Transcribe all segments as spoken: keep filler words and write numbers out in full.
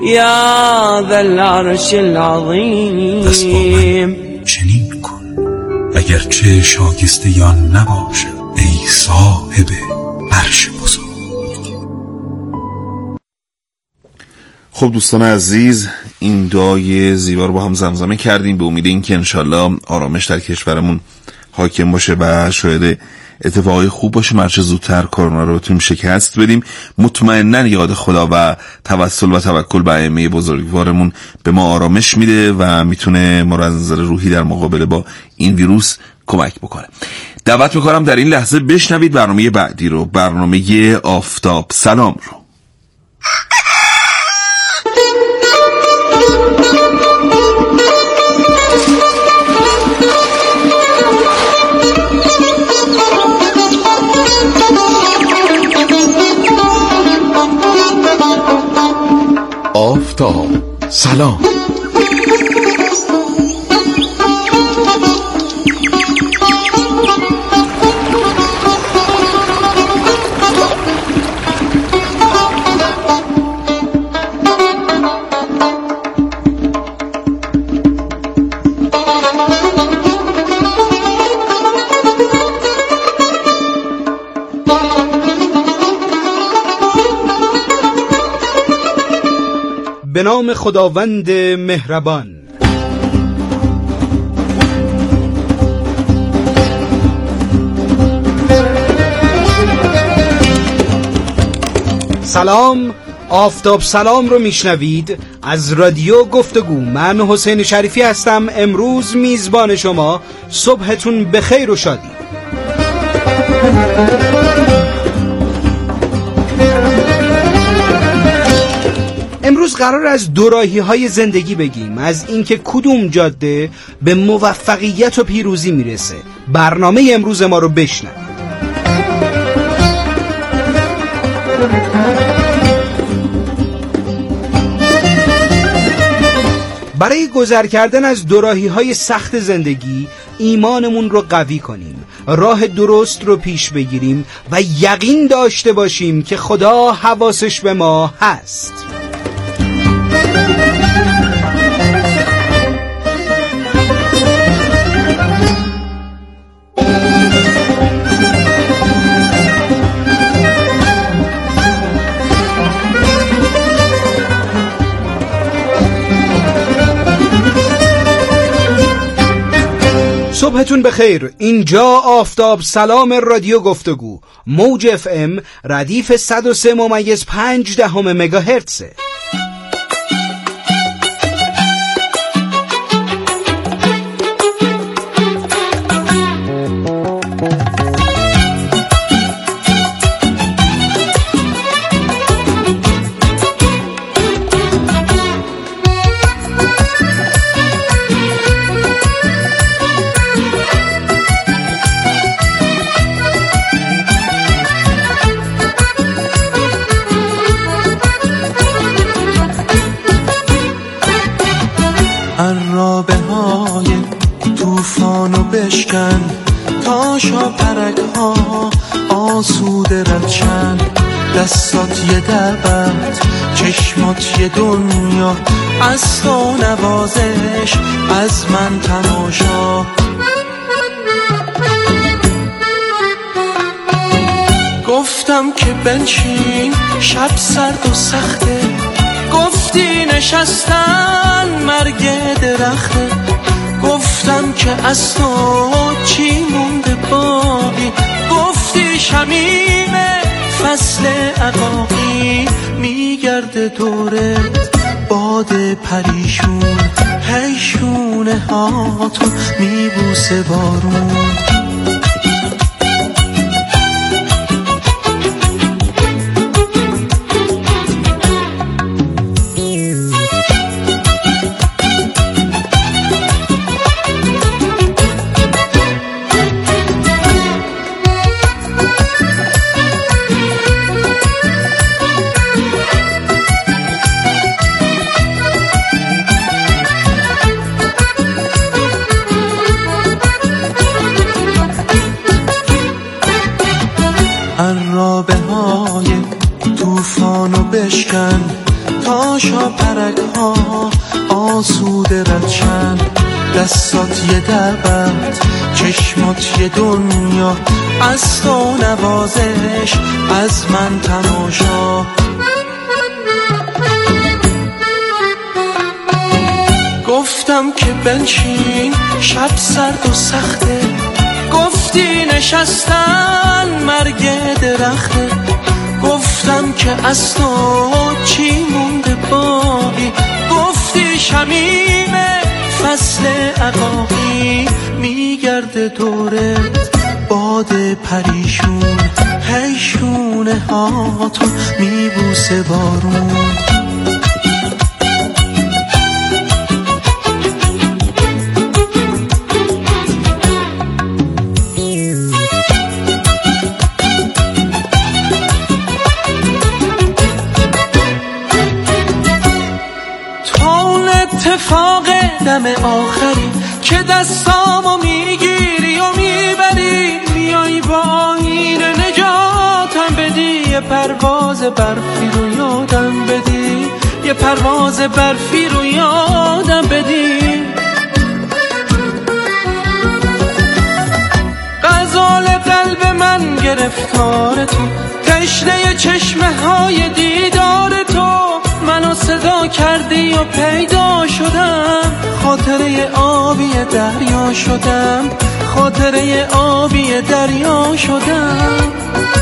یا ذا العرش العظیم. چنین کن اگرچه شاکسته یا نباشد ای صاحب عرش بزرگ. خب دوستان عزیز، این دعای زیبا رو با هم زمزمه کردیم به امید این که انشالله آرامش در کشورمون حاکم باشه و شاید اتفاقای خوب باشه، مرچه زودتر کرونا رو بتونیم شکست بدیم. مطمئناً یاد خدا و توسل و توکل به ائمه بزرگوارمون به ما آرامش میده و میتونه ما رو از نظر روحی در مقابله با این ویروس کمک بکنه. دعوت میکنم در این لحظه بشنوید برنامه بعدی رو، برنامه آفتاب سلام رو. آفتاب سلام. به نام خداوند مهربان. سلام، آفتاب سلام رو میشنوید از رادیو گفتگو. من حسین شریفی هستم، امروز میزبان شما. صبحتون بخیر و شادی. امروز قرار از دوراهی‌های زندگی بگیم، از اینکه کدوم جاده به موفقیت و پیروزی میرسه. برنامه امروز ما رو بشنوید. برای گذر کردن از دوراهی‌های سخت زندگی ایمانمون رو قوی کنیم، راه درست رو پیش بگیریم و یقین داشته باشیم که خدا حواسش به ما هست. صبحتون بخیر. اینجا آفتاب سلام رادیو گفتگو، موج اف ام ردیف صد و سه ممیز پنج دهم مگاهرتزه. عرابه های توفانو بشکن تا شاپرک ها آسوده ردشن، دستات یه دعوت چشمات یه دنیا، از تو نوازش از من تماشا. گفتم که بنشین شب سرد و سخته، گفتی نشستن مرگ درخته. گفتم که از تو چی مونده باقی، گفتی شمیم فصل عقاقی. میگرده دورت باد پریشون، هیشونه هاتو میبوسه بارون. پرک ها آسوده ردشن، دستات یه دعوت چشمات یه دنیا، از تو نوازش از من تماشا. گفتم که بنشین شب سرد و سخته، گفتی نشستن مرگ درخته. گفتم که از تو چی مونده باقی، گفتی شمیم فصل عقاقی. میگرده دورت باد پریشون، هی شونه هاتو میبوسه بارون. اتفاق دم آخری که دستامو میگیری و میبری، میای با آیین نجاتم بدی، یه پرواز برفی رو یادم بدی، یه پرواز برفی رو یادم بدی. غزال قلب من گرفتار تو، تشنه چشمه های دیدار تو، منو صدا کردی و پیدا شدم، خاطره آبی دریا شدم، خاطره آبی دریا شدم.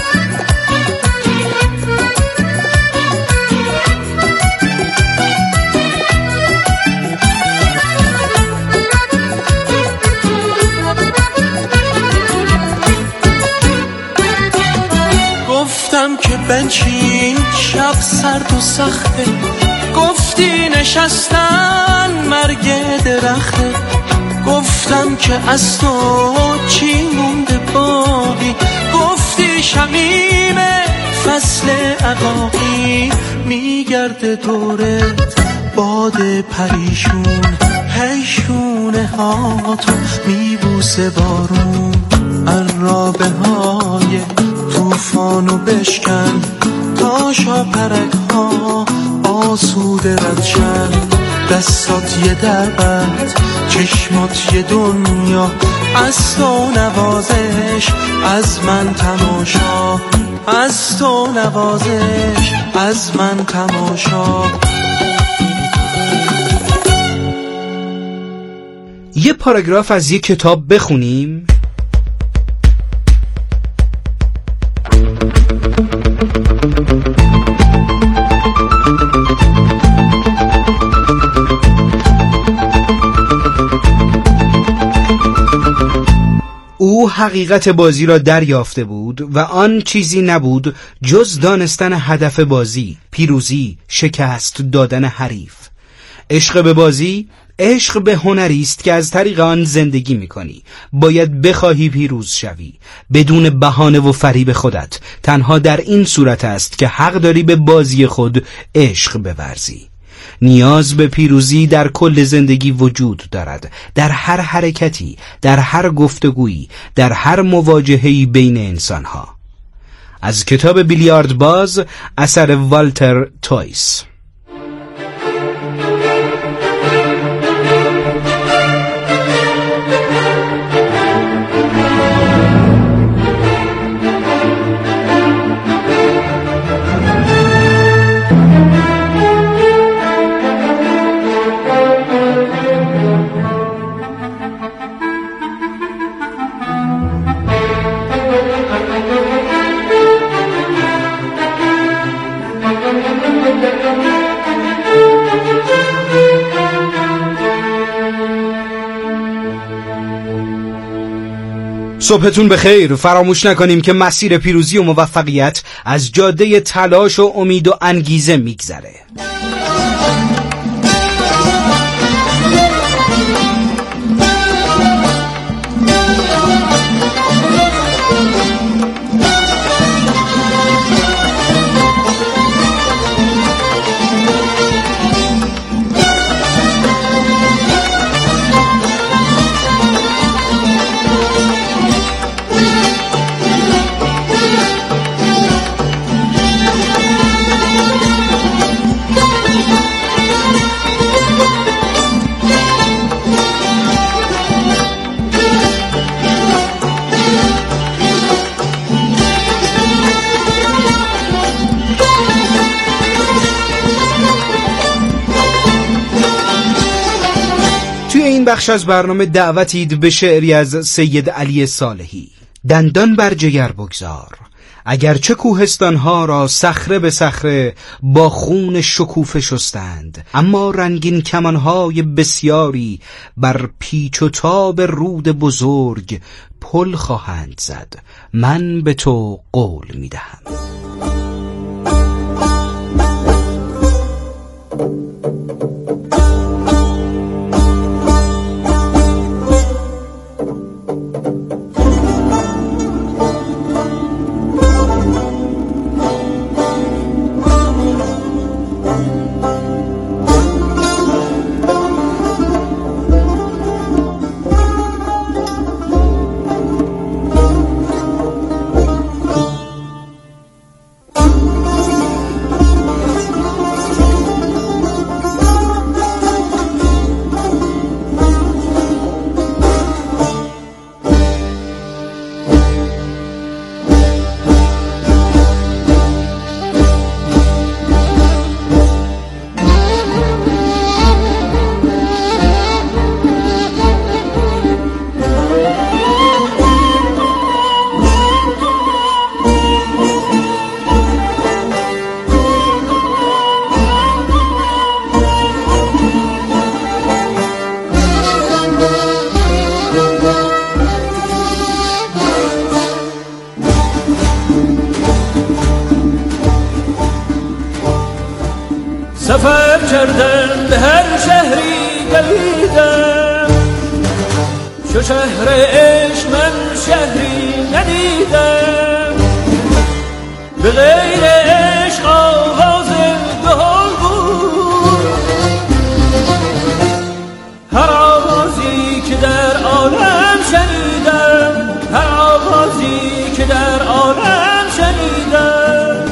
گفتم که بنشین شب سرد و سخته، گفتی نشستن مرگ درخته. گفتم که از تو چی مونده باقی، گفتی شمیم فصل عقاقی. میگرده دورت باد پریشون، هی شونه هاتو میبوسه بارون. عرابه های توفانو بشکن تا شاپرک ها آسوده ردشن، دستات یه دعوت چشمات یه دنیا، از تو نوازش از من تماشا، از تو نوازش از من تماشا. یه پاراگراف از یه کتاب بخونیم. او حقیقت بازی را دریافته بود و آن چیزی نبود جز دانستن هدف بازی، پیروزی، شکست دادن حریف. عشق به بازی، عشق به هنری است که از طریق آن زندگی می‌کنی. باید بخواهی پیروز شوی، بدون بهانه و فریب خودت. تنها در این صورت است که حق داری به بازی خود عشق بورزی. نیاز به پیروزی در کل زندگی وجود دارد، در هر حرکتی، در هر گفتگویی، در هر مواجهه‌ای بین انسانها. از کتاب بیلیارد باز، اثر والتر تویس. صبحتون بخیر. فراموش نکنیم که مسیر پیروزی و موفقیت از جاده تلاش و امید و انگیزه میگذره. بخش از برنامه دعوتید به شعری از سید علی صالحی. دندان بر جگر بگذار، اگرچه کوهستانها را صخره به صخره با خون شکوفه شستند، اما رنگین کمانهای بسیاری بر پیچ و تاب رود بزرگ پل خواهند زد. من به تو قول میدهم. سفر کردم به هر شهری دویدم، چو شهر عشق من شهری ندیدم. به غیر عشق آواز دهل بود، هر آوازی که در عالم شنیدم، هر آوازی که در عالم شنیدم.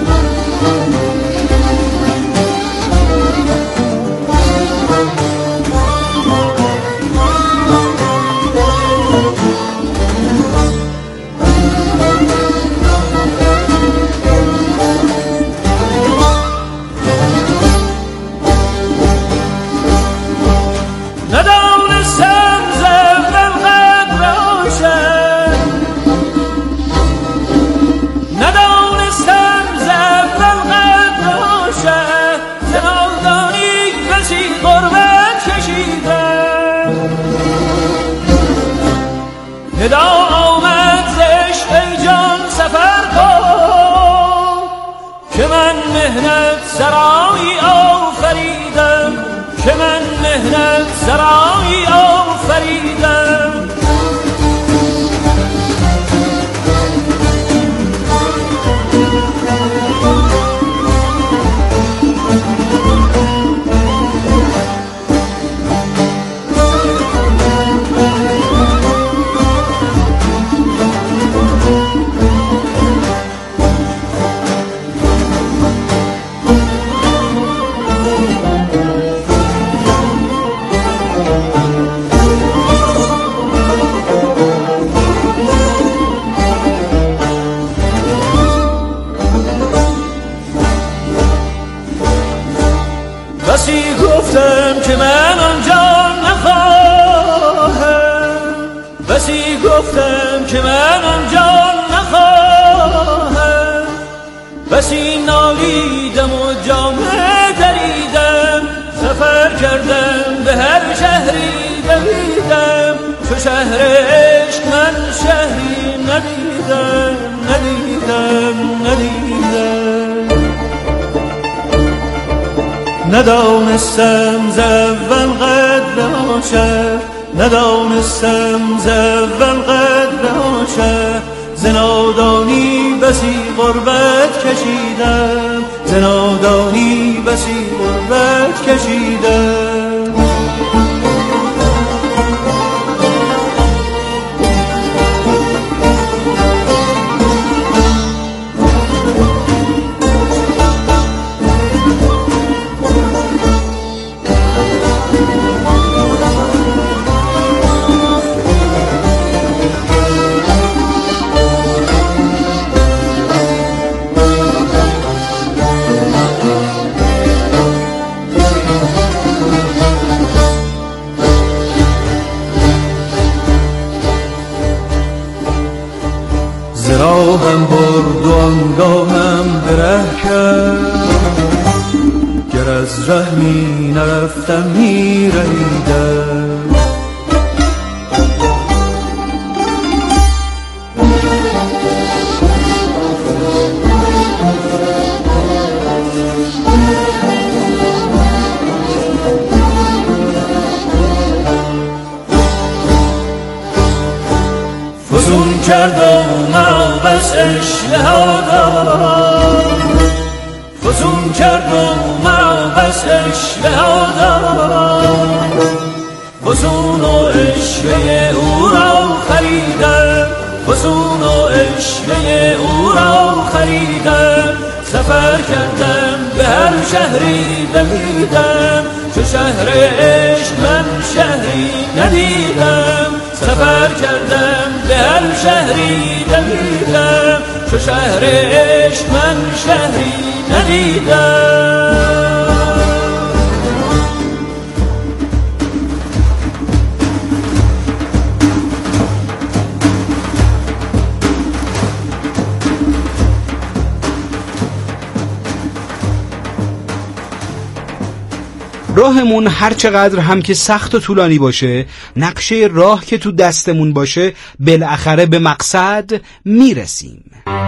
ندا آمد زش ای جان سفر کن، که من مهنت سرایی آفریدم، که من مهنت سرایی آفریدم. بسی گفتم که من آنجا نخواهم، بسی گفتم که من آنجا نخواهم. بسی نالیدم و جامه دریدم، سفر کردم به هر شهری دویدم. چو شهر عشق من شهری ندیدم، ندیدم، ندیدم. ندانستم ز اول قدر عاشق، ندانستم ز اول قدر عاشق. ز نادانی بسی غربت کشیدم، ز نادانی بسی غربت کشیدم. نگاهم بره کرد، گر از ره می نرفتم می رهیدم. فزون کردم مرا بس اشتهادم، فزون کردم مرا بس اشتهادم، فزون و اشوه او را خریدم، فزون و اشوه او را خریدم. سفر کردم به هر شهری دمیدم، چو شهر عشق من شهری ندیدم. سفر کردم به هر شهری دمیدم، چو شهر عشق من شهری ندیدم. راهمون هر چقدر هم که سخت و طولانی باشه، نقشه راه که تو دستمون باشه، بالاخره به مقصد میرسیم.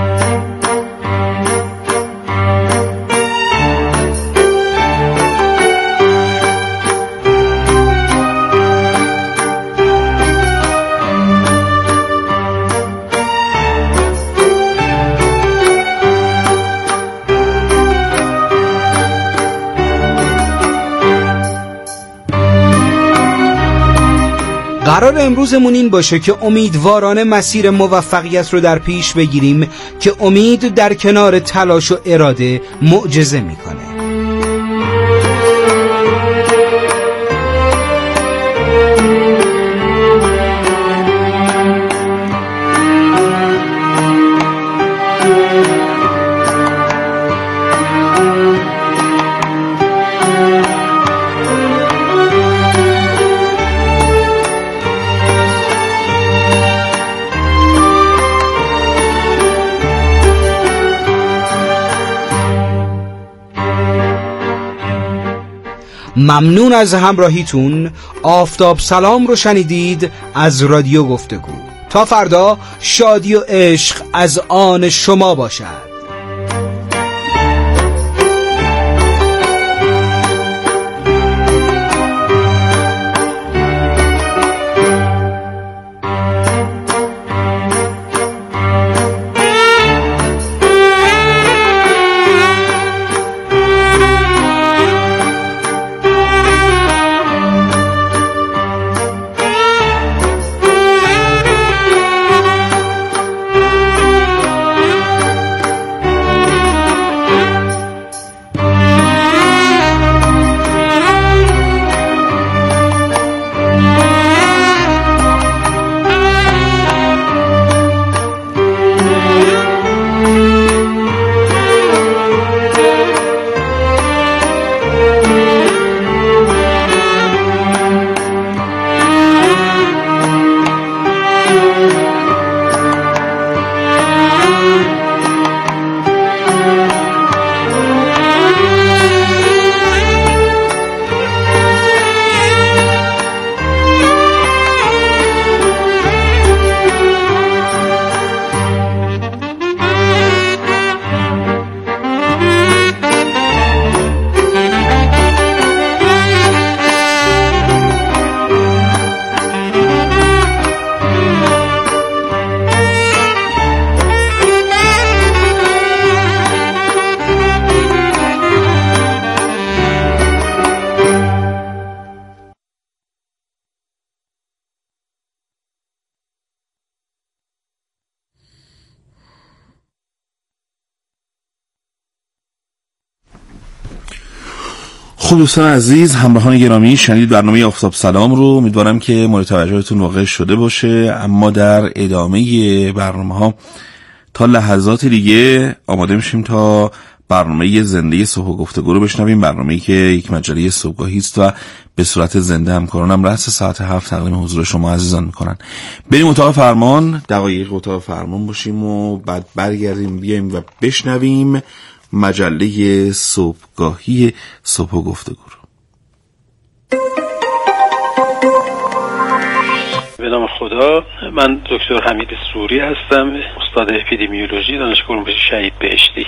قرار امروزمون این باشه که امیدوارانه مسیر موفقیت رو در پیش بگیریم که امید در کنار تلاش و اراده معجزه میکنه. ممنون از همراهیتون. آفتاب سلام رو شنیدید از رادیو گفتگو. تا فردا شادی و عشق از آن شما باشد. خب دوستان عزیز، همراهان گرامی، شنید برنامه آفتاب سلام رو. امیدوارم که مورد توجهتون واقع شده باشه. اما در ادامه برنامه ها تا لحظات دیگه آماده میشیم تا برنامه زنده صبح و گفتگو رو بشنویم. برنامه‌ای که یک مجله صبحگاهی است و به صورت زنده همکارانم رأس ساعت هفت تقدیم حضور شما عزیزان میکنن. بریم اتاق فرمان، دقایق اتاق فرمان باشیم و بعد برگردیم بیایم و بشنویم مجله صبحگاهی صبح و گفتگو رو. به نام خدا، من دکتر حمید سروری هستم، استاد اپیدمیولوژی دانشگاه علوم شهید بهشتی.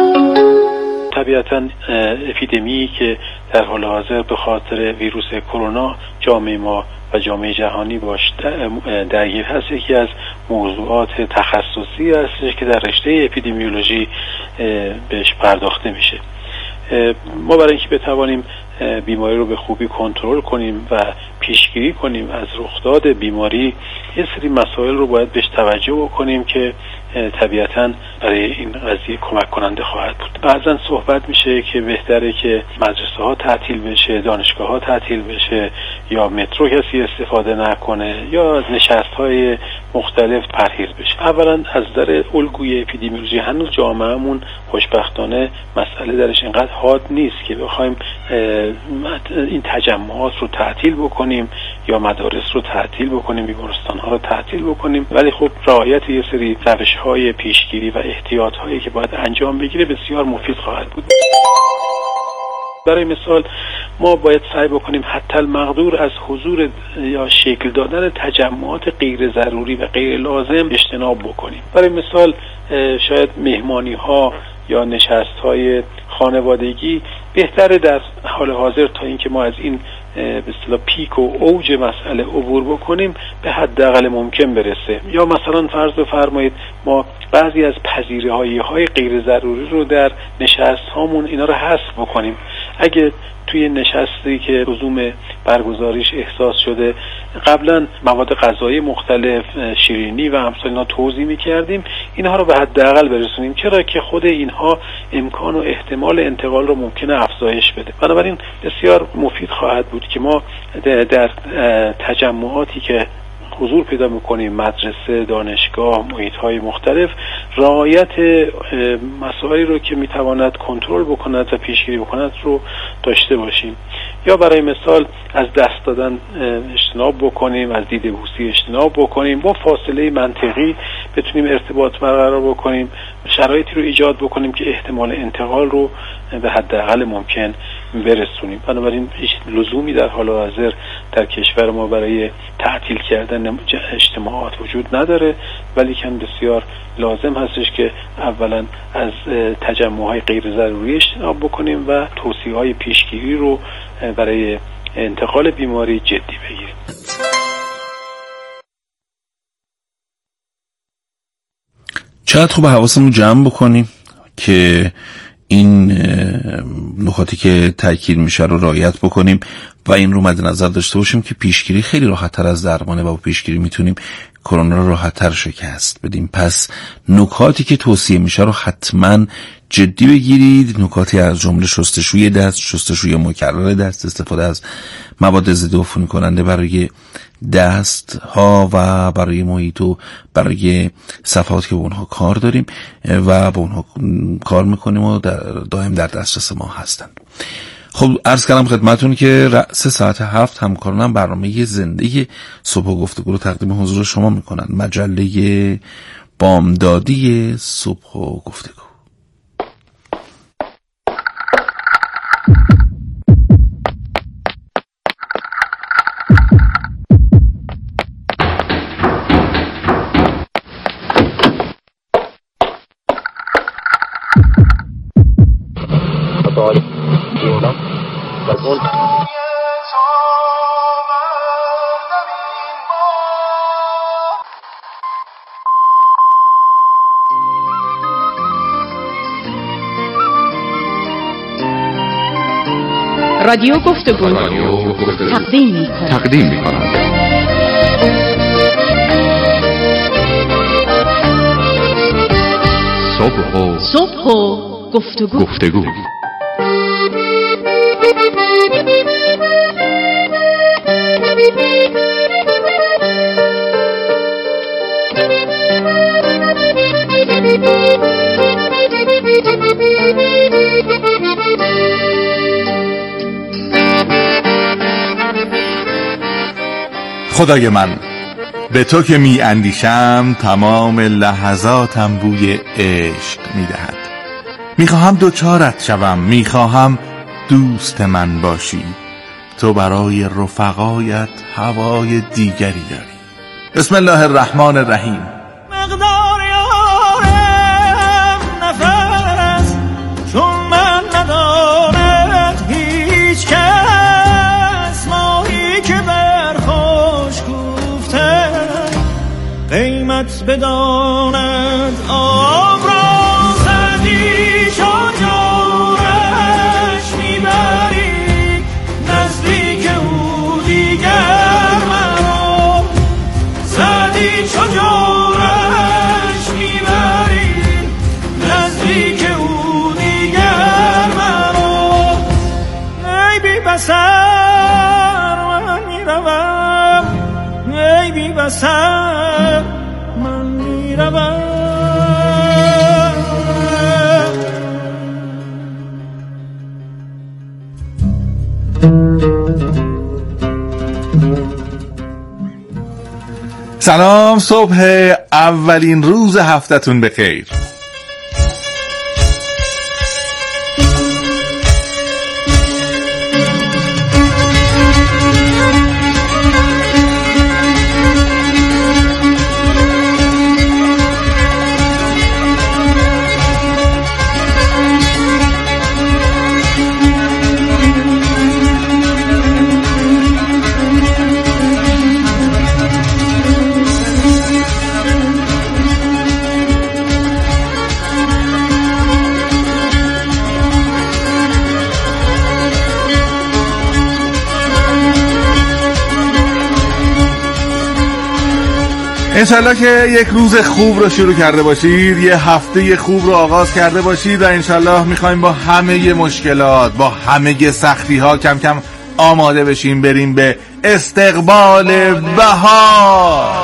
طبیعتاً اپیدمی که در حال حاضر به خاطر ویروس کرونا جامعه ما و جامعه جهانی باش درگیر هست، یکی از موضوعات تخصصی هستش که در رشته اپیدمیولوژی بهش پرداخته میشه. ما برای اینکه بتوانیم بیماری رو به خوبی کنترل کنیم و پیشگیری کنیم از رخداد بیماری، یه سری مسائل رو باید بهش توجه بکنیم که طبیعتاً برای این قضیه کمک کننده خواهد بود. بعضا صحبت میشه که بهتره که مدرسه ها تعطیل بشه، دانشگاه ها تعطیل بشه، یا مترو کسی استفاده نکنه، یا از نشست های مختلف پرهیز بشه. اولا از نظر الگوی اپیدمیولوژی هنوز جامعهمون خوشبختانه مسئله درش اینقدر حاد نیست که بخوایم این تجمعات رو تعطیل بکنیم یا مدارس رو تعطیل بکنیم، بیمارستان ها رو تعطیل بکنیم. ولی خب رعایت یه سری روش های پیشگیری و احتیاط هایی که باید انجام بگیره بسیار مفید خواهد بود. برای مثال ما باید سعی بکنیم حتی المقدور از حضور یا شکل دادن تجمعات غیر ضروری و غیر لازم اجتناب بکنیم. برای مثال شاید مهمانی ها یا نشست های خانوادگی بهتره در حال حاضر تا اینکه ما از این به اصطلاح پیک و اوج مسئله عبور بکنیم به حداقل ممکن برسه. یا مثلا فرض بفرمایید ما بعضی از پذیرایی های غیر ضروری رو در نشست هامون اینا رو حذف بکنیم. اگه توی نشستی که لزوم برگزاریش احساس شده قبلا مواد غذایی مختلف، شیرینی و امثال اینا توزیع می‌کردیم، اینها رو به حداقل برسونیم، چرا که خود اینها امکان و احتمال انتقال رو ممکنه افزایش بده. بنابراین بسیار مفید خواهد بود که ما در تجمعاتی که حضور پیدا میکنیم، مدرسه، دانشگاه، محیط‌های مختلف، رعایت مسائلی رو که میتواند کنترل بکند و پیشگیری بکند رو داشته باشیم. یا برای مثال از دست دادن اجتناب بکنیم، از دید بوسی اجتناب بکنیم، با فاصله منطقی بتونیم ارتباط برقرار بکنیم، شرایطی رو ایجاد بکنیم که احتمال انتقال رو به حداقل ممکن برسونیم. بنابراین هیچ لزومی در حال حاضر در کشور ما برای تعطیل کردن اجتماعات وجود نداره، ولی که بسیار لازم هستش که اولا از تجمع‌های غیر ضروری اجتناب بکنیم و توصیه‌های پیشگیری رو برای انتقال بیماری جدی بگیریم. چقدر خوب حواسمون جمع بکنیم که این نکاتی که تاکید میشه رو رعایت بکنیم و این رو مد نظر داشته باشیم که پیشگیری خیلی راحت تر از درمانه و با پیشگیری میتونیم کرونا رو راحت تر شکست بدیم. پس نکاتی که توصیه میشه رو حتما جدی بگیرید. نکاتی از جمله شستشوی دست، شستشوی مکرر دست، استفاده از مواد ضد عفونی کننده برای دست ها و برای محیط و برای صفحات که با اونها کار داریم و با اونها کار میکنیم و در دائم در دسترس ما هستند. خب عرض کردم خدمتون که رأس ساعت هفت همکارانم برنامه زنده صبح و گفتگو رو تقدیم حضور شما میکنن. مجله بامدادی صبح و گفتگو. رادیو گفتگو تقدیم می‌کند. تقدیم می‌کند. صبح و صبح و گفتگو. گفتگو. خدای من، به تو که می اندیشم تمام لحظاتم بوی عشق می دهد. می خواهم دوچارت شوم، می خواهم دوست من باشی. تو برای رفقایت هوای دیگری داری. بسم الله الرحمن الرحیم. مقدار یارم نفس چون من ندارد هیچ کس، ماهی که بر خوش گفته قیمت بداند آب را زدی شجارش میبری نزدیک او دیگر مرا، زدی شجارش میبری نزدیک او دیگر مرا. ای بی بصر من میروم، ای بی بصر من میروم. سلام، صبح اولین روز هفتتون بخیر. انشالله که یک روز خوب رو شروع کرده باشید، یه هفته خوب رو آغاز کرده باشید و انشالله میخوایم با همه مشکلات، با همه سختی ها کم کم آماده بشیم بریم به استقبال بهار.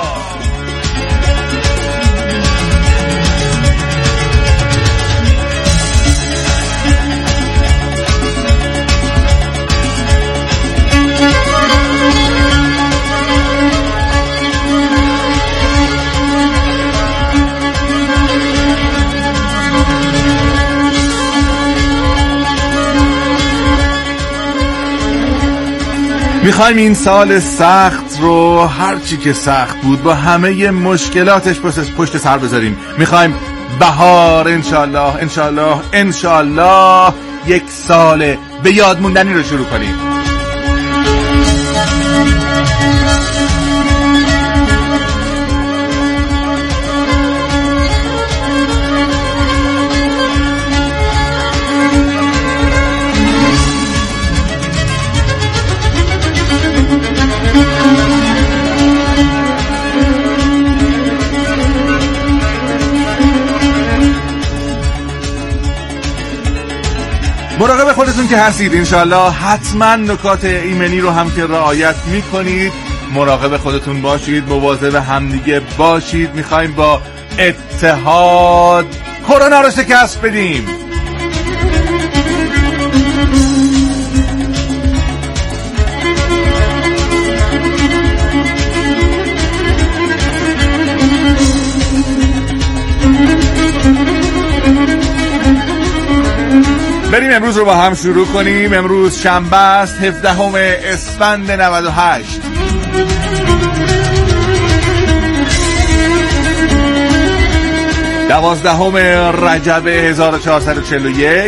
میخوایم این سال سخت رو، هرچی که سخت بود، با همه مشکلاتش پشت سر بذاریم. میخوایم بهار انشالله انشالله انشالله یک سال به یاد موندنی رو شروع کنیم. مراقب خودتون که هستید انشالله. حتما نکات ایمنی رو هم که رعایت میکنید. مراقب خودتون باشید، مواظب همدیگه باشید. میخوایم با اتحاد کرونا رو شکست بدیم. بریم امروز رو با هم شروع کنیم. امروز شنبه است، هفدهم اسفند نود و هشت. دوازدهم رجب هزار و چهارصد و چهل و یک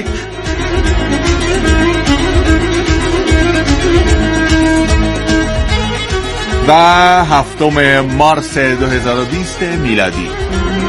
و هفتم مارس دو هزار و بیست میلادی.